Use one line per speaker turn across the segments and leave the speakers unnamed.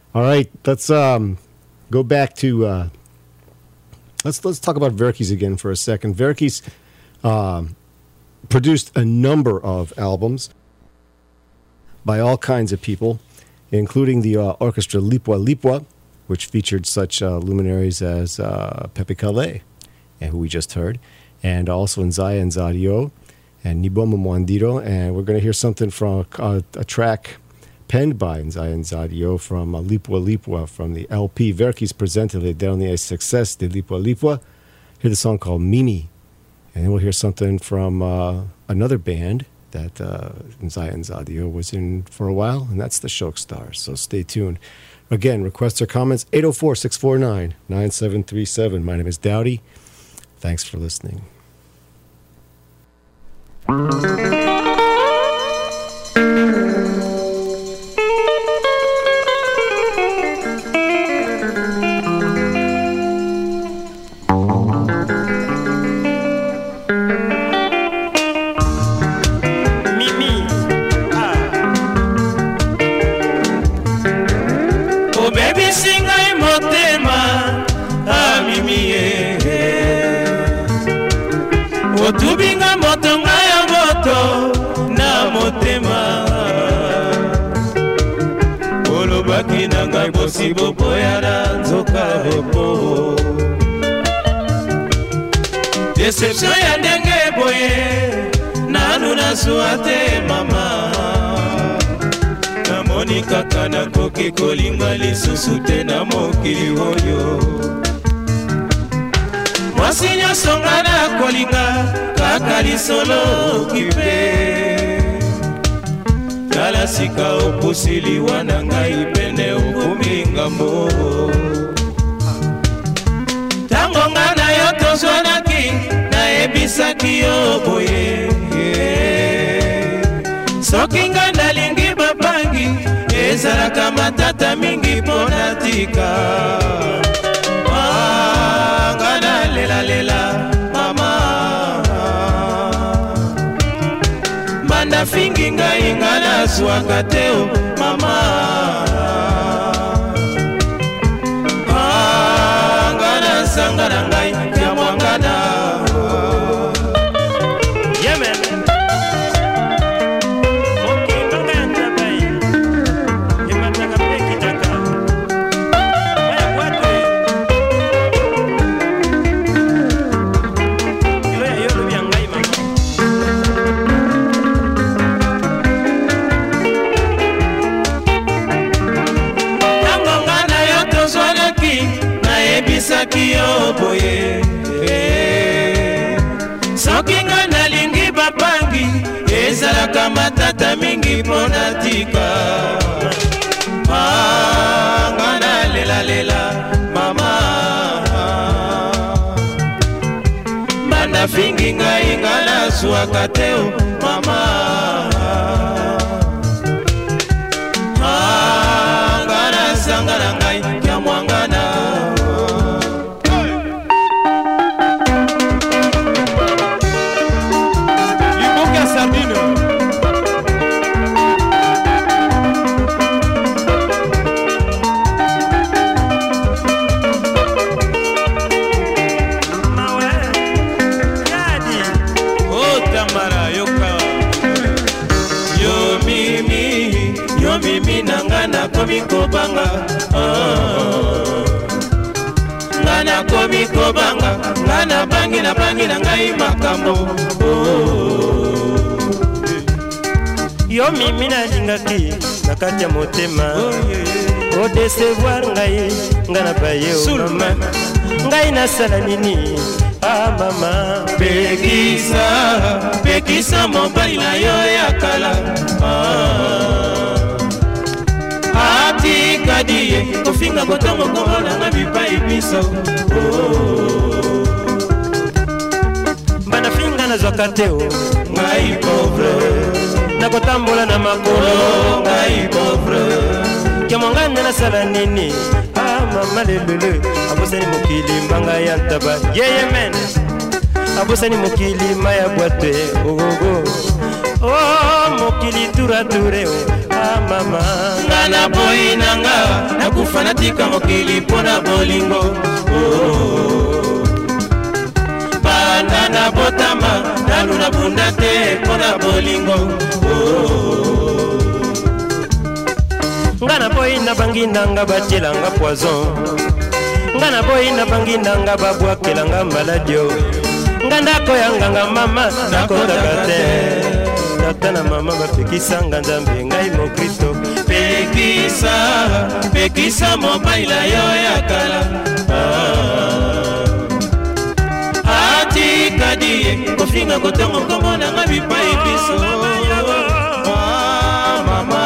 All right, let's go back to let's talk about Verkis again for a second. Verkis produced a number of albums by all kinds of people, including the orchestra Lipwa Lipwa, which featured such luminaries as Pepe Kalle, who we just heard, and also Nzaya Nzadio and Niboma Mwandiro. And we're going to hear something from a track penned by Nzaya Nzadio from Lipwa Lipwa from the LP Verkis presented Le Dernier Succès de Lipwa Lipwa. Hear the song called Mimi. And then we'll hear something from another band that Nzaya Nzadio was in for a while, and that's the Shock Stars. So stay tuned. Again, requests or comments, 804-649-9737. My name is Dowdy. Thanks for listening.
Otubinga motonga ya moto na motema Olobaki na ngai bosi boboya na nzoka bobo Deception ya ndenge boye nanu nasuwa te mama Namoni kaka nakoki kolinga lisusu te na mokili oyo Mwasi nyonso nga na kolinga kaka lisolo kipe Tala sika opusili wana ngai pene ukumi ngambo Tango nga na yo tozwanaki na ebisaki yo boye Soki nga nalingi babangi ezalaka matata mingi pona tika Lela lela mama Manda fingi ngai ngana swaka teo mama Ngana sangana ngai ya mwangana Yemen Okay nganga bai Imataka peki taka Bisaki yo boye Soki nga nalingi babangi ezalaka matata mingi pona tika Ngana lela lela mama Manda fingi ngai ngana swaka teo mama Ngana sangana ngai kya mwangana Mimi nangana komi kobanga Ngana komi kobanga Ngana bangi na ngai makambo Yo mimi na lingaki nakati ya motema O desevoir ngai ngana baye o mama Ngai nasala nini ah mama Pekisa mobali na yo ya kala Ati kadiye kofinga botongo komona nga bipai biso Bana finga na zwakateo ngai pauvre Nakotambola na makolo ngai pauvre Kiamwangane na sala nini ah mama lelele Abosani mokili mbanga ya ntaba yeah man Abosani mokili maya boite oh mokili tura ture ah mama
ngana boyi nanga nakufa natika mokili pona bolingo banda na botama naluna bunda te pona bolingo
ngana boyi na bangi nanga batielanga poison ngana boyi na bangi nanga babwakelanga maladio ngandako yanganga mama nakotaka te tata na mama bapekisanga nzambe ngai mokristo
pekisa mobaila yo ya kala atikadie kofinga kotongo komonanga bipai biso mama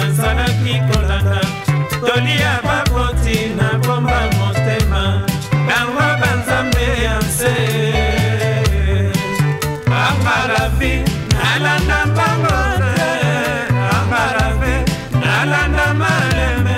nazalaki kolanda tolia baboti na bomba motema bango banzambe ya nse ambaravi nalanda mbango te ambaravi nalanda maleme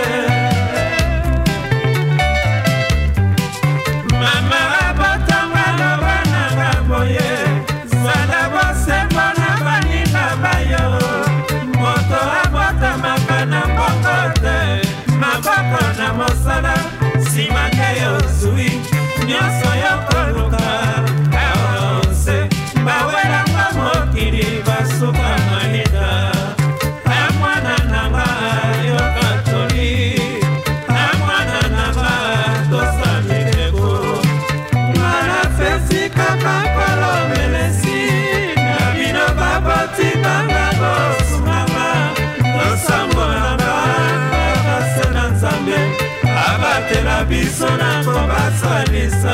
mama abatanga lobana baboye zala bosembo na baninga bayo moto abotamaka na mbongo te maboko na mosala nsima nde yozwi nyonso yokoluka aonse bawelanga mokili basuka malida amwana nanga yokatoli amwana nanga tosamileko ngana fesi kaka kolomelesi na bino baboti banga bosungama tosambonanga kakase na nzambe abatela biso na kobasalisa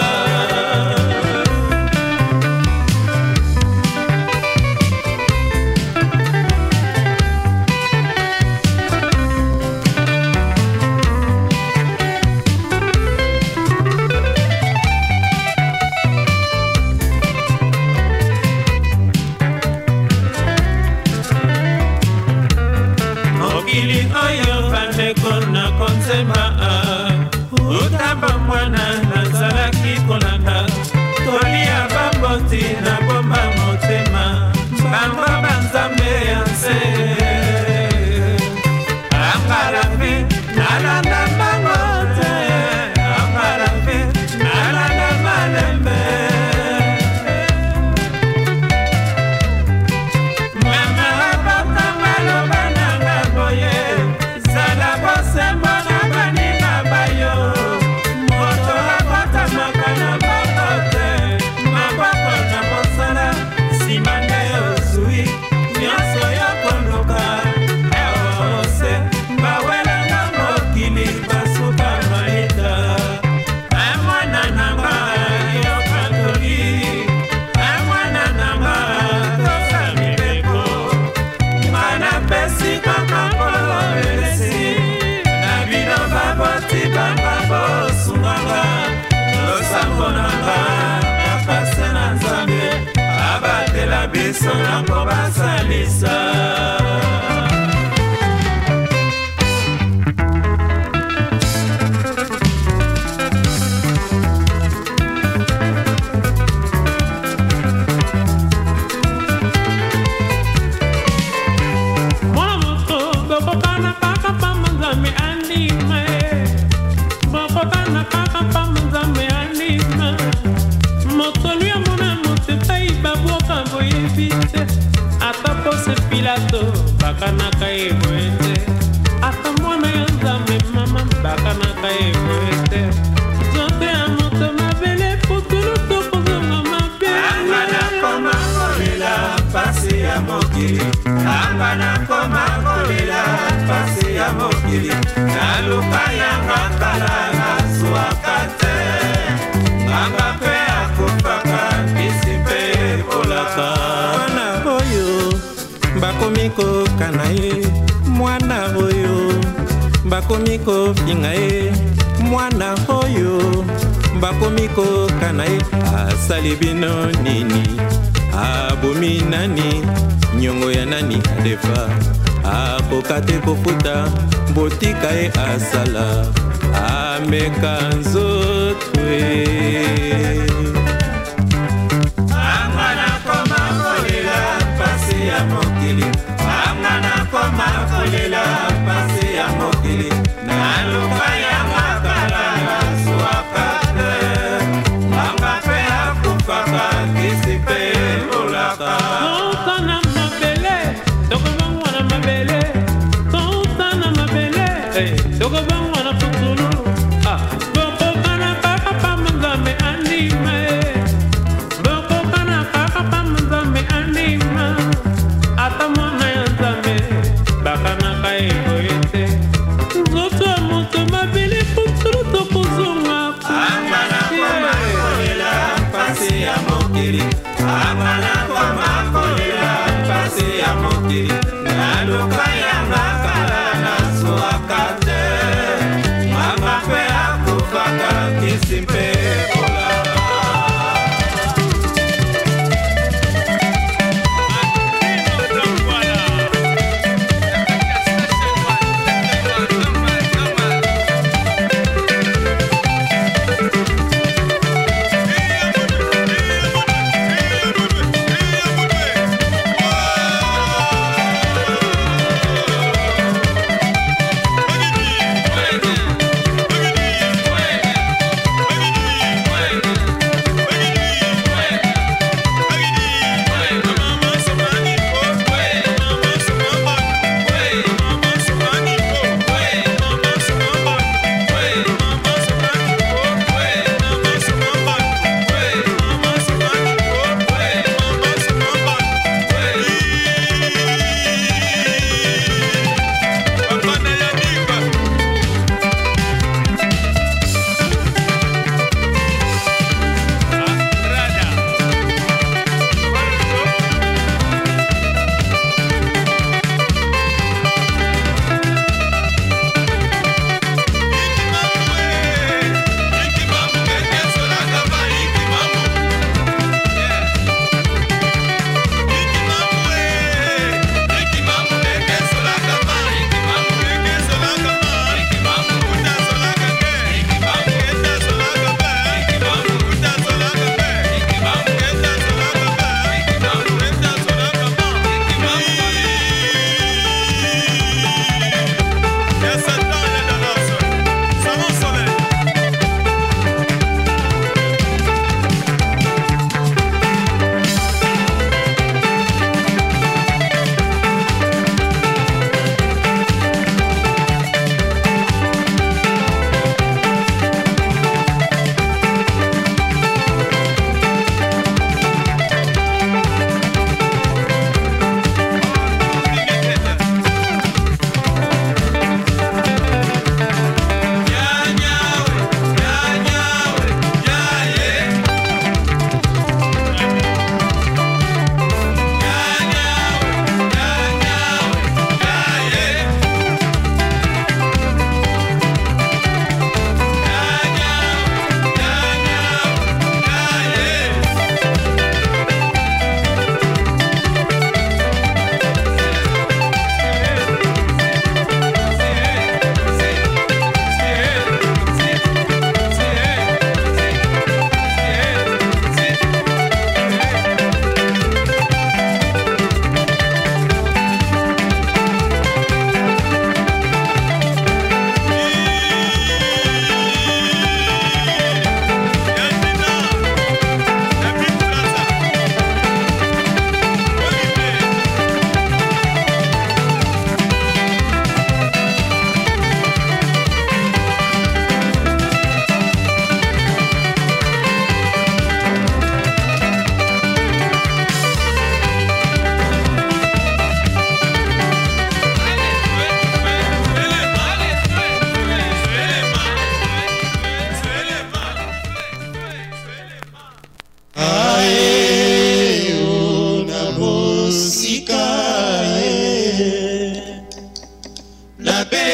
mokili oyo bandeko na konzema utamba mwana nazalaki kolanda tolia baboti na bomba motema bango banzambe ya nse ambaravi nalanda mbango te ambaravi nalanda malembe mama abatanga lobananga boye zala bosembo na baninga bayo moto abotamaka na mbongo te maboko na mosala nsima nde yozwi nyonso yokoluka eose bawelanga mokili basuka maita amwana nanga yokatoli amwana nanga tosamileko mana pesi kaka kolobelesi na bino baboti banga bosunganga losambo nanga kapase na nzambe abatela biso na kobasalisa bakanaka eboete ata mwana ya nzambe mama bakanaka eboete zote ya moto mabele putulu tokozonga mabe anga nakoma kolela pasi ya mokili anga nakoma kolela pasi ya mokili naluka yanga kala nasuwaka te anga mpe akufaka bisi mpe ebolaka mwana oyo bakomi kokana ye mwana oyo bakomi kofinga ye mwana oyo bakomi kokana ye asali bino nini abomi nani nyongo ya nani adefa akoka te kofuta botika ye asala ameka nzotwe ya mokili anga nakoma kolela pasi ya mokili naluka yanga kala nasuwaka te anga mpe akufaka kisi mpe molaka totana mabele tokobangwa na mabele totana mabele tokobangwa na putulu bokokana papa manzambe andima bokokana papa manzambe andima ata mwana ya nzambe bakanaka eboete nzoto ya moto mabele putulu tokozonga anga nakoma kolela pasi ya mokili anga nakoma kolela pasi ya mokili naluka yanga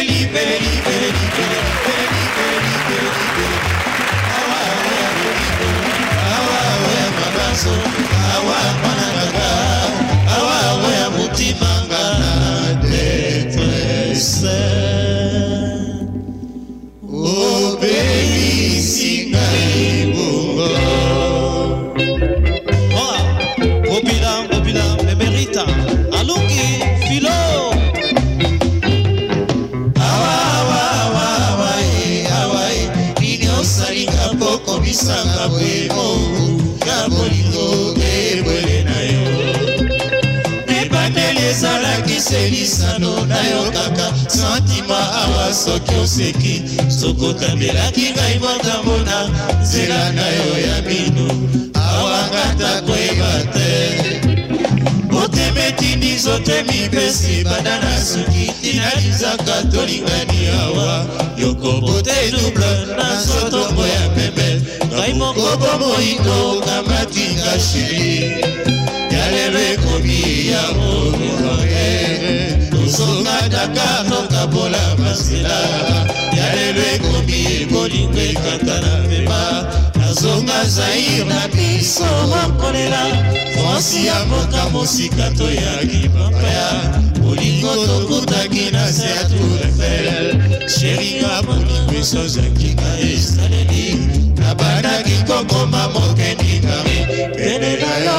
Selisano na yo kaka santima awa soki oseki sokotambelaki ngai makambo na nzela na yo ya bino awa ngata koyeba te otemetindi zote mipesi banda na suki tinalizaka tolingani awa yokobote double na sotongo ya pembe ngai moko bomoindo kamatinga shiri yalelo ekomi ya monoe tosonga Dakar tokabola masela yalelo ekomi bolingo ekata na mema nazonga Zaire na biso makolela Fransi ya moka mosika toyaki mapaya bolingo tokutaki na se ya Tour Eiffel sheringa bolingo esozaki ka esaleli nabandaki kokoma mokeninga pene na yo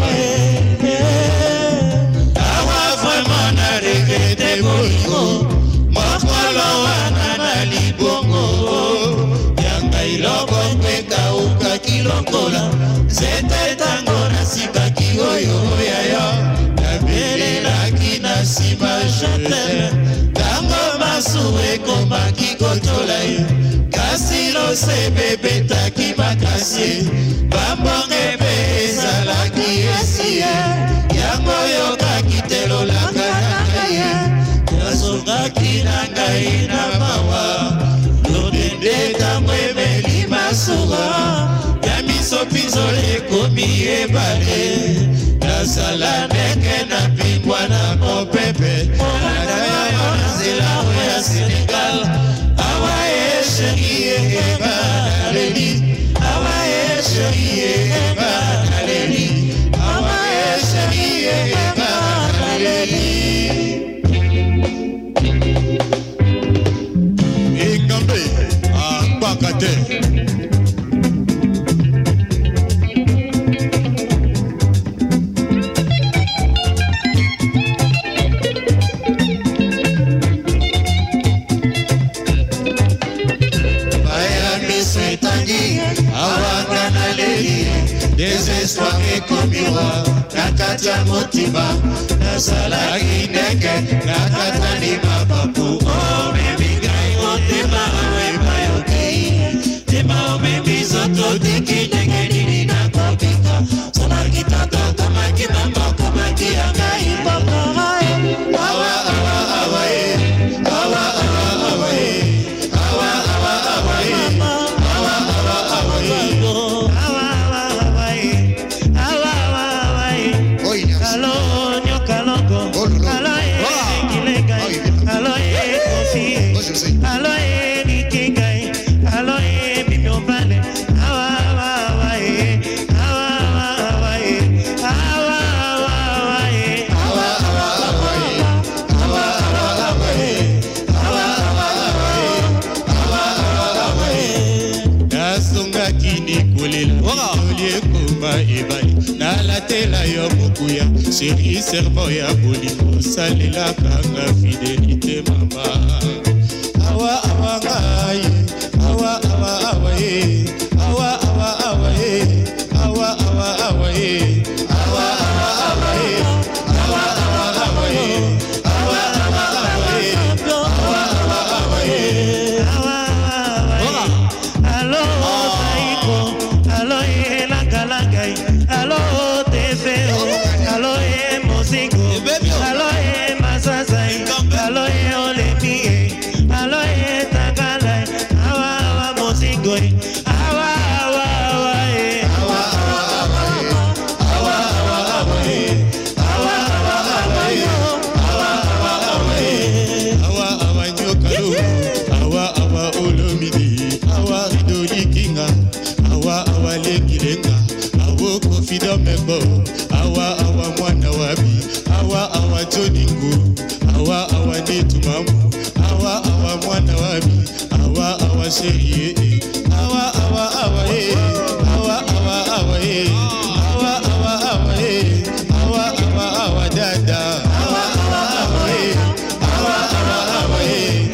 awa vraiment na regrete bolingo mokolo wana na libongo yanga iloko mpe kaukaki lokola zete tango nasikaki oyo yayo nabelelaki na nsima jete tango masu ekomaki kotola ye kasi lose bebetaki makasi bambonge mpe ezalaki esie yango yokaki telolaka na ngai nazongaki na ngai na mawa lodende tango emeli masuwa ya miso pinzole ekomi ebale nazala ndenge na pingwa na mopepe nadayo na nzela oya Senegal awa esheri eba naleli awa esheri eba naleli awa esheri eba naleli Ingambe akbakate désespoir ekomiwa nakati ya motima nazalaki ndenge nakatani mapapu omemingai motema oebayokei tema omemi zoto tiki ndenge nini nakobika sonaki tata tomaki mamboko maki ya ngai mboko awa awa awa ye awa awa awa ye awa awa awa ye awa awa awa ye nalatela yo mokuya seri servo ya bolingo salelaka nga fidelité mama awa awa ngai awa awa awa ye awa awa awa ye awa awa awa ye awa awa awa ye awa awa awa ye awa awa awa ye awa awa awa ye awa awa allo saiko allo la galagai allo tefeo allo e mosigo allo e masasai allo e Kongo. Awa mwana wabi, awa Joningu, awa Nitu mamu, awa mwana wabi, awa sherie, awa eh, awa eh, awa dada, awa eh, awa eh,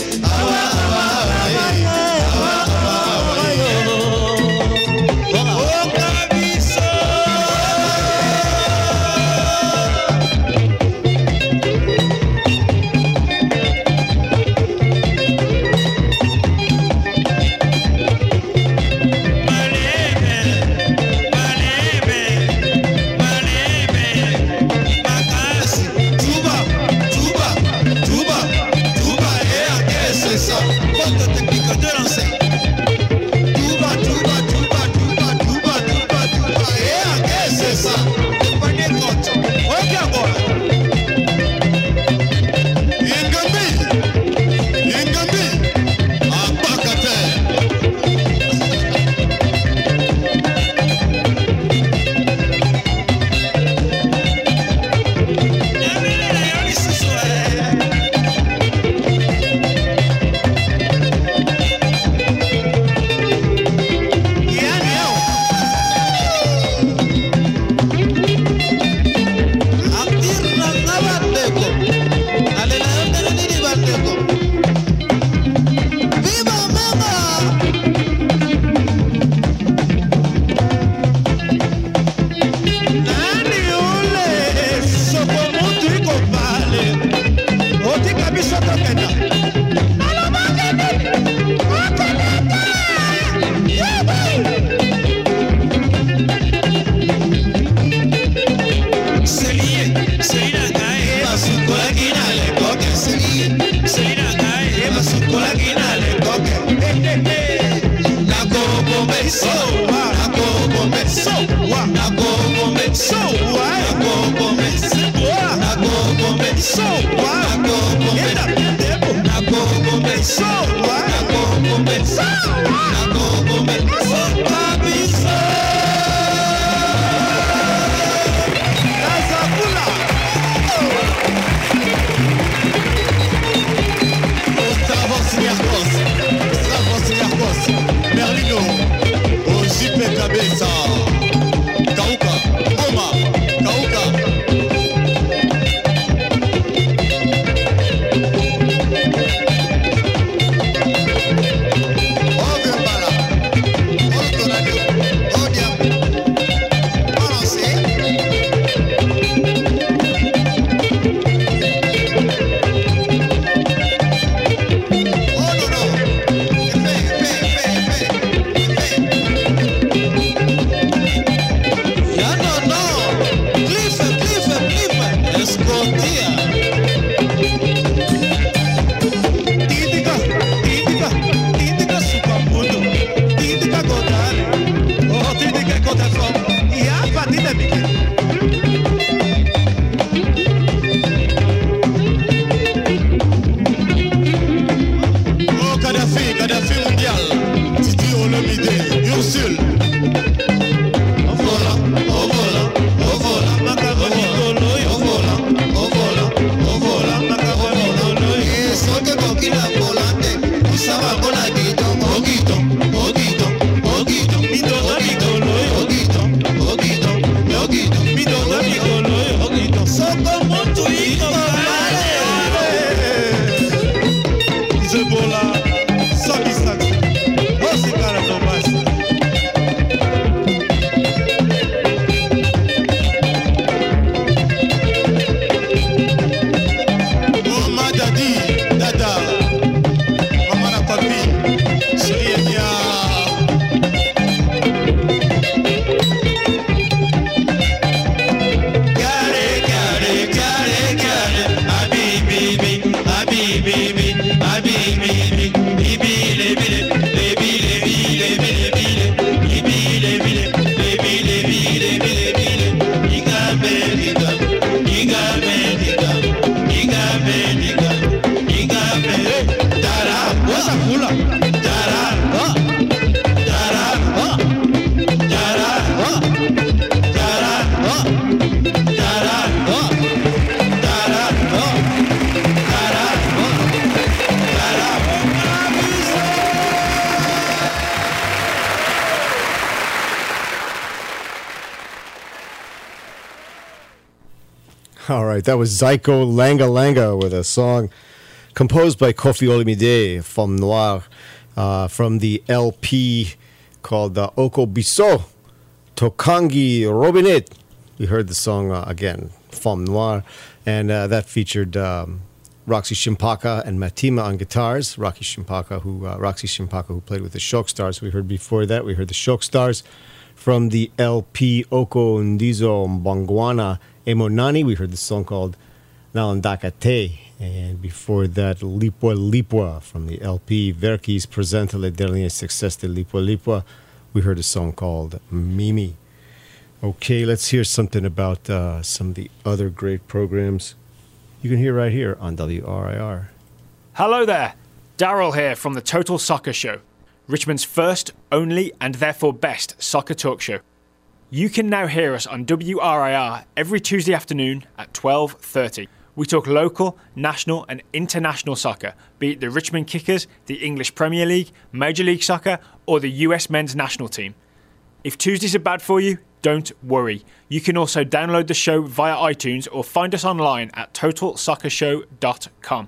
All right, that was Zyko Langa Langa with a song composed by Kofi Olomide, Femme Noire, from the LP called Oko Biso, Tokangi Robinet. We heard the song again, Femme Noire, and that featured Roxy Shimpaka and Matima on guitars. Roxy Shimpaka, who played with the Shock Stars. We heard before that, we heard the Shock Stars from the LP Oko Ndizo Mbangwana Emonani. We heard the song called Nalandaka Te. And before that, Lipwa Lipwa from the LP Verkis Presenta le dernier succès de Lipwa Lipwa. We heard a song called Mimi. Okay, let's hear something about some of the other great programs you can hear right here on WRIR.
Hello there, Daryl here from the Total Soccer Show, Richmond's first, only, and therefore best soccer talk show. You can now hear us on WRIR every Tuesday afternoon at 12:30. We talk local, national and international soccer, be it the Richmond Kickers, the English Premier League, Major League Soccer or the US men's national team. If Tuesdays are bad for you, don't worry. You can also download the show via iTunes or find us online at TotalSoccerShow.com.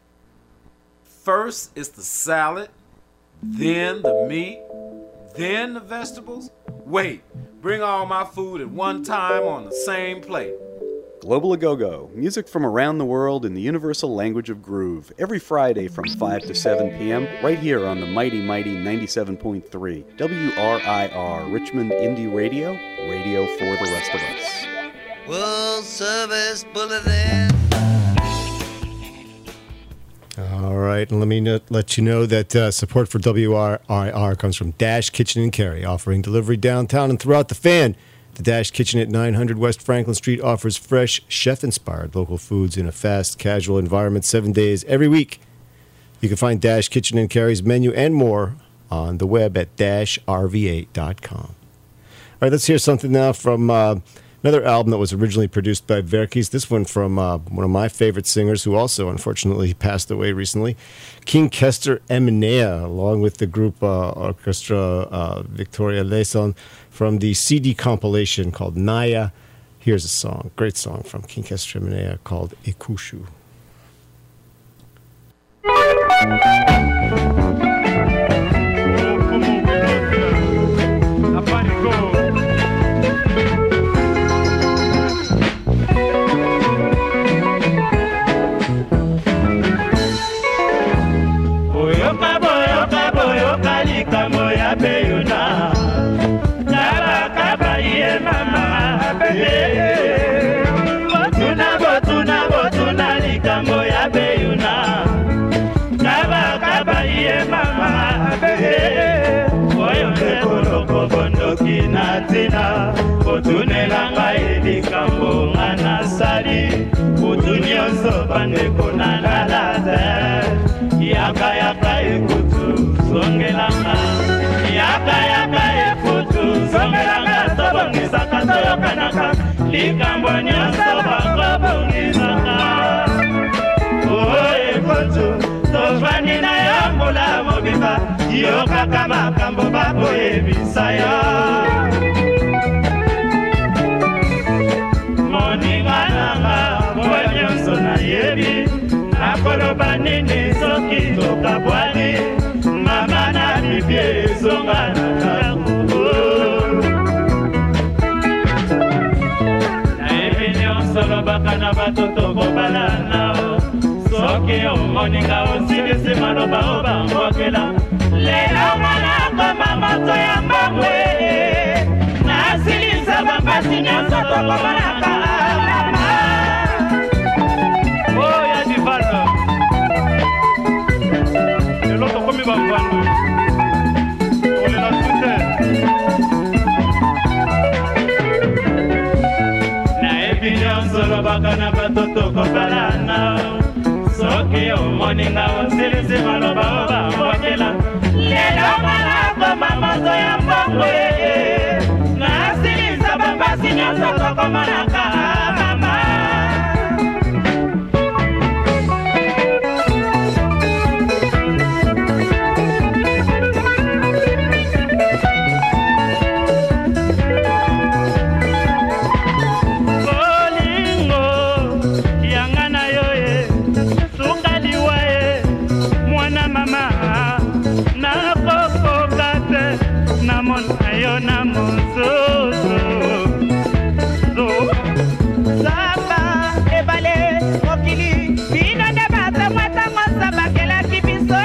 First is the salad, then the meat, then the vegetables. Wait, bring all my food at one time on the same plate.
Global A Go-Go, music from around the world in the universal language of groove, every Friday from 5 to 7 p.m. right here on the mighty 97.3 WRIR, Richmond Indie Radio, radio for the rest of us.
World Service Bulletin.
All right, and let me let you know that support for WRIR comes from Dash Kitchen and Carry, offering delivery downtown and throughout the Fan. The Dash Kitchen at 900 West Franklin Street offers fresh, chef-inspired local foods in a fast, casual environment 7 days every week. You can find Dash Kitchen and Carry's menu and more on the web at dashrva.com. All right, let's hear something now from another album that was originally produced by Verkis. This one from one of my favorite singers who also, unfortunately, passed away recently, King Kester Eminea, along with the group Orchestra Victoria Leson, from the CD compilation called Naya. Here's a song, great song from King Kester Eminea called Ekushu.
Kinatina otunelanga elikambo ngana sali utunyoso bandeko na lalaze yaka yaka ekutu songelanga yaka yaka ekutu songelanga tobongisaka toyokanaka likambo nyonso bakobongisaka ekutu tovandi na yambola mobimba yokaka makambo bakoyebisa yo yebi akoloba nini soki tokabwani mama na bibie zonga na kango nayebi nyonso lobaka na bato tokobala nao soki omoninga osilisi maloba obangokela lelo mwana koma moto ya mbangwe nasilisa bambasi nyonso tokobalaka bakana batoto kopala nao soki omoninga osilisi maloba obangokela lelo mwana koma moto ya mbongo nasilisa bambasi nyonso tokomonaka mama
na mama nakokoka te namona yo na mosusu samba ebale mokili bino nde batamwatango sabakelaki biso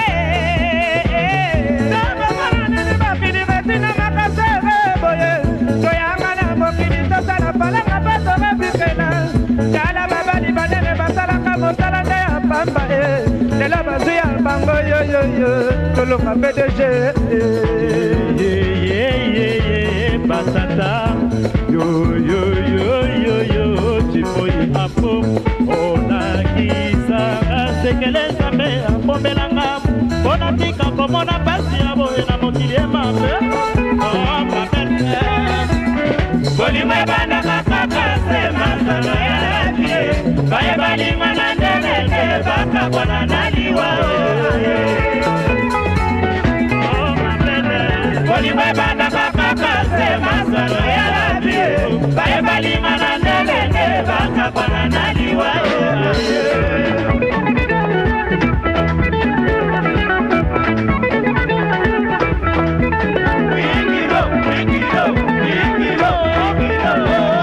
sabakananene bapini batina makasere boye toyanga na mokili tosala palanga basore bikena tala babali banene basalaka mosala nde ya pamba lelo bazwi ya bango yoyoyo tolonga PDG batata yoyoyoyoyo tifoyi apo onakisaka sekele nzambe apombelanga mpona tika komona pasi ya boye na mokili emabe bolimo ebandaka kaka se masano ya lapie bayebalima na ndelete bakabwana na liwa bolimo ebandaka kaka se masano ya lapie bayebalima na ndelete bakabwana na liwa Wikilo, wikilo, wikilo, wikilo.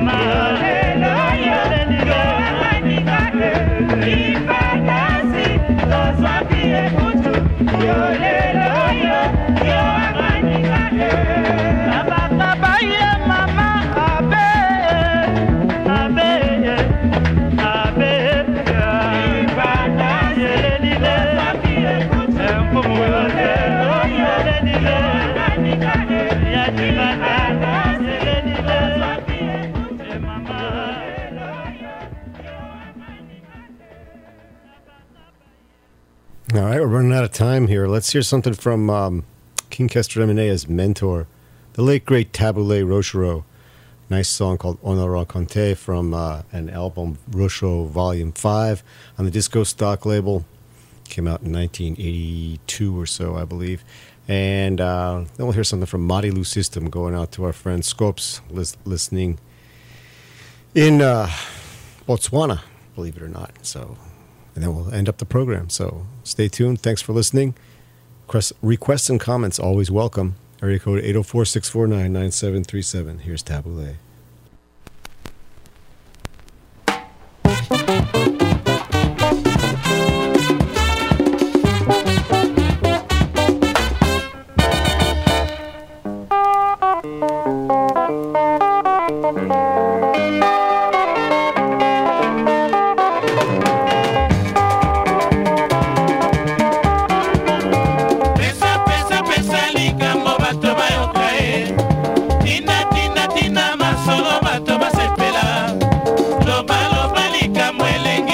All right, we're running out of time here. Let's hear something from King Kester Emenea's mentor, the late, great Tabule Rochereau. Nice song called On la raconte from an album, Rochereau Volume 5, on the Disco Stock label. Came out in 1982 or so, I believe. And then we'll hear something from Madi Lu System, going out to our friend Scopes, listening in Botswana, believe it or not. So, and then we'll end up the program. So stay tuned. Thanks for listening. Requests and comments always welcome. Area code 804-649-9737. Here's Tabule.
Tina masolo bato basepela loba loba likambo elengi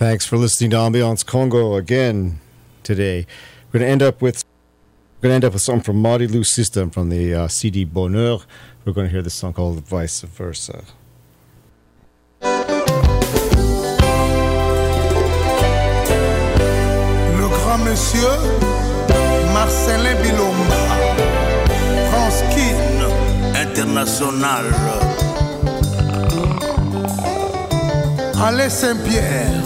Thanks for listening to Ambiance Congo again today. We're going to end up with something from Marty Lou System from the CD Bonheur. We're going to hear this song called Vice Versa.
Le grand monsieur Marcelin Bilomba, France Kin International, Alain Saint-Pierre.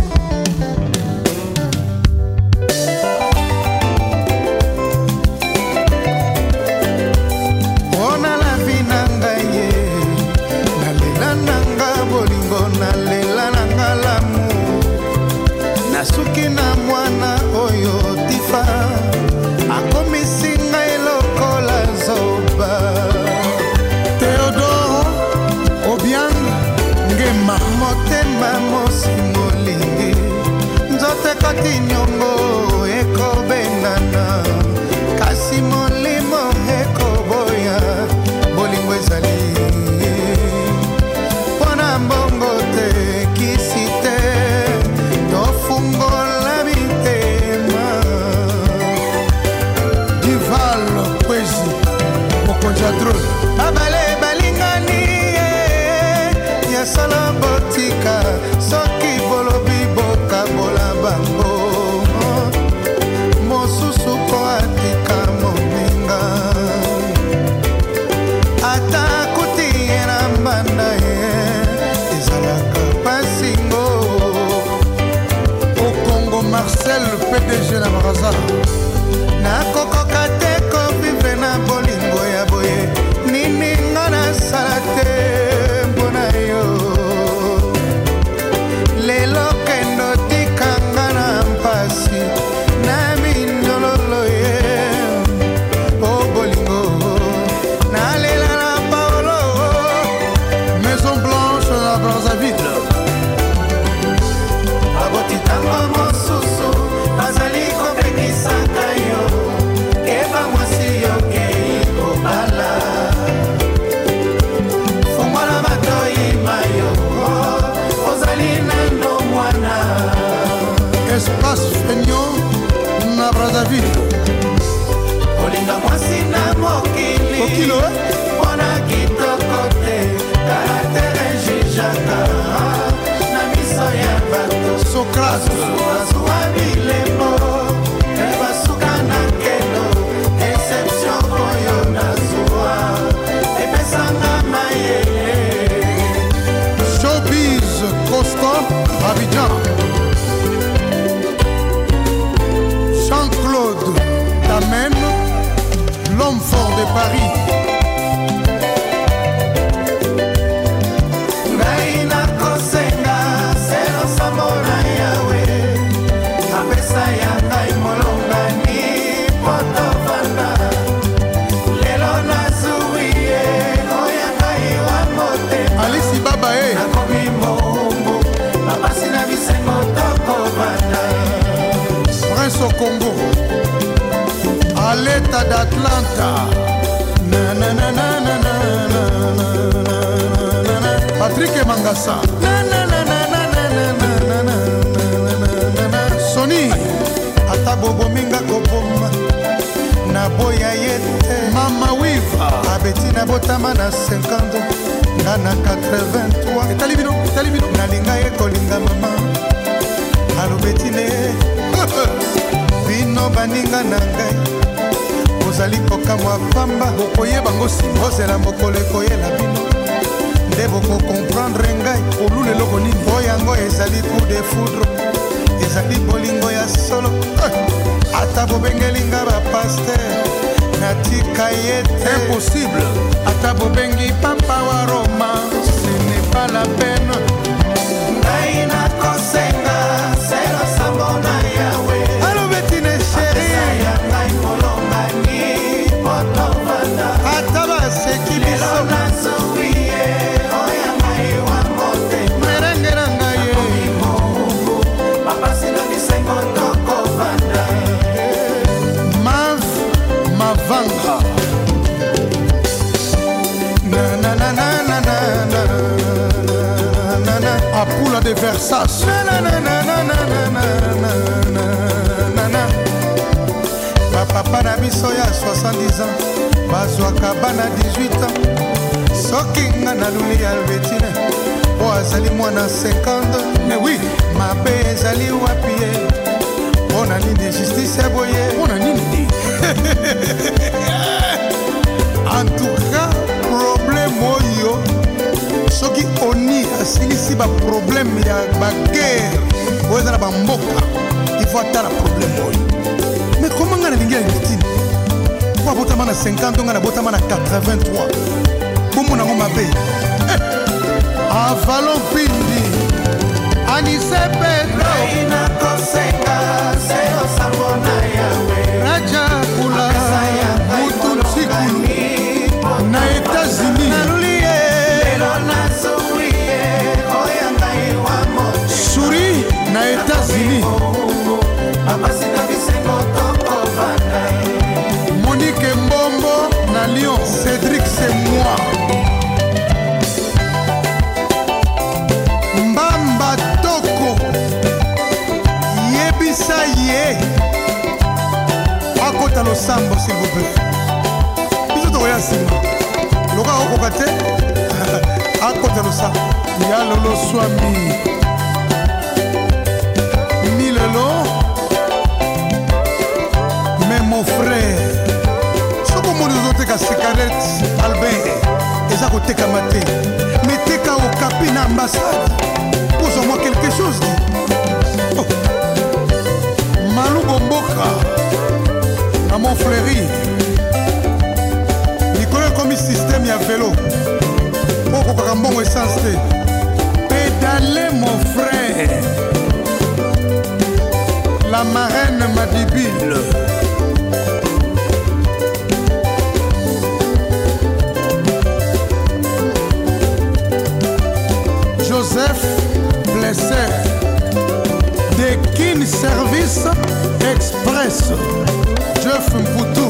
Nasuki na mwana oyo tifa akomisinga elokola zoba
Theodore Obiang Ngema
motema mosi molingi nzote kati nyongo ekobenana kasi molimo ekoboya bolingo ezali mpona mbongo te kisi te tofungola mitema
Dival Kwezi Mokonjadro
babale balingani ya solo botika soki bolobi bokabola bango mosusu ko atika moninga ata kuti na mbanda ezalaka pasingo
au Congo. Marcel PDG na Baraza
nakokoka te kovivre na bolingo ya boye nini nga nasala te mpona yo lelo kendo tikanga na mpasi na minololo ye o bolingo nalela na paolo
Maison Blanche na Brazzaville.
abotitango mosusu bazali kopekisaka yo keba mwasi yokei kobala fongola matoi mayo ozali nano mwana
Espace Feignon na Brazzaville.
olinga mwasi na mokili
Okilo,
mpona kitoko te karatere jijaka na miso ya bato
Socrate
basuwa bilembo ebasuka na nkelo exception oyo nazuwa epesanga mayele
Showbiz Constant Abidjan. Jean-Claude Tamen, l'homme fort de Paris.
ngai nakosenga selo sambo na yawe apesa ya ngai molongani poto vanda lelo nazwi ye oya ngai wa motema
Alice Baba e
nakomi mombu mapasi na bisengo tokovanda
Prince au Congo. À l'état d'Atlanta. Na, na, na, na, na, na, na, na, na, na. Patrick Mangassa. Na, na, na, na, na, na, na, na, na, na, na, na. Sony
ata bobominga koboma na boya ye te
Mama Wiva.
abeti na botama na 50 nga na 83
Etali bino.
nalinga ye kolinga mama alobeti ne bino baninga na ngai ozali kokamwa pamba
Bokoyeba ngo nsima.
ozela mokolo ekoyela bino nde bokokomprendre ngai
Olule loko nini.
po yango ezali coup de foudre ezali bolingo ya solo ata bobengelinga bapaster natika ye te
Impossible.
ata bobengi papa wa Roma ce n'est pas la peine ngai nakosenga selo sambo na yawe alobetine sheri ya ngai molongani potovanda ata baseki biso nazwi ye oya ngai wa motema merenge na ngai ye mapasi na bisengo tokovanda
Mav Mavanga.
na na na na na na na
Casa de Versace. Bapapa na biso ya 70 ans bazwaka bana 18 ans. Soki nga naluli Albertine po azali mwana 50. Mais oui, mabe ezali wapi ye? Mpona nini justice eboye? Mpona nini? En tout cas, problème oyo soki oni asilisi baproblème ya baguerre oyo eza na bamboka, il faut atala problème oyo. Mais comment nga nalingi ya Albertine po abotama na 50 nga nabotama na 83 bomona ngo mabe avalon pindi anise pedro inakosenga seo sabona yawe raja kula mutu tsikulu na États-Unis Suri na États-Unis Monique Mbombo na Lyon. Cédric c'est moi. Mbamba Toko Yebisa Ye Akota Losambo s'il vous plaît. Biso to ya sima Loka okokate Akota Losambo Ya Lolo Swami Milelo. Mais mon frère soko mo nozoteka cigarette Albert eza koteka mate mais teka okapi na ambassade pose-moi quelque chose oh. Malou Bomboka na mon fleuri Nicolas comme système ya vélo okokaka mbongo essence te pédale mon frère. La marraine Madibile Joseph Blesser de Kin Service Express Jeff Mpoutou